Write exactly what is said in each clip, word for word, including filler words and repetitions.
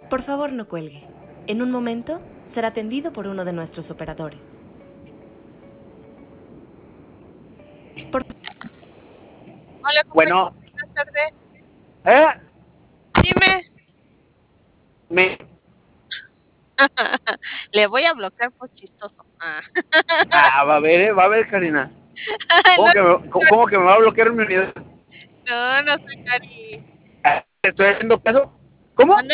Por favor, no cuelgue. En un momento será atendido por uno de nuestros operadores. Por... Hola, compañero. Bueno, Buenas tardes. ¿eh? Dime. Me... Le voy a bloquear por chistoso. Ah. Ah, va a ver, ¿eh? Va a ver, Karina. ¿Cómo, no, que me, cómo, cómo que me va a bloquear mi unidad? no, no soy Cari. ¿Te estoy haciendo caso? ¿Cómo? ¿Dónde?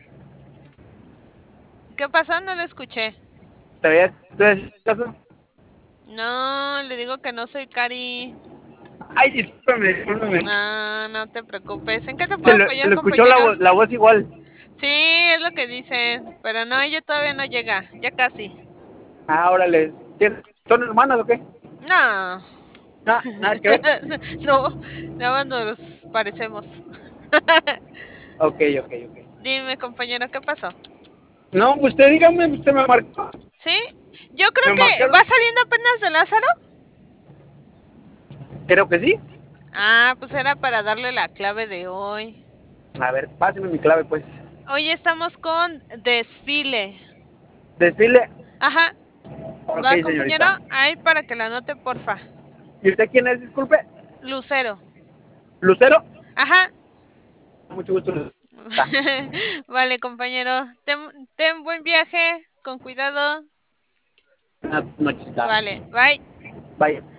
¿Qué pasó? No lo escuché. ¿Te estoy haciendo caso? No, le digo que no soy Cari. Ay, discúlpame, discúlpame. No, no te preocupes. ¿En qué te Se puedo lo, se apoyar, lo escuchó la, compañero? voz, la voz igual. Sí, es lo que dicen. Pero no, ella todavía no llega. Ya casi. Ah, órale. ¿Son hermanas o qué? No. Nada, nada que ver. No, nada más nos parecemos. Ok, ok, ok. Dime, compañero, ¿qué pasó? No, usted dígame, usted me marcó. ¿Sí? Yo creo ¿Me que marcaron? va saliendo apenas de Lázaro. Creo que sí. Ah, pues era para darle la clave de hoy. A ver, páseme mi clave, pues. Hoy estamos con desfile. Desfile. Ajá. Ok, Va, compañero, señorita. ahí para que la anote, porfa. ¿Y usted quién es, disculpe? Lucero. ¿Lucero? Ajá. Mucho gusto, Lucero. Vale, compañero. Ten, ten buen viaje, con cuidado. Buenas noches, Vale, bye. Vaya.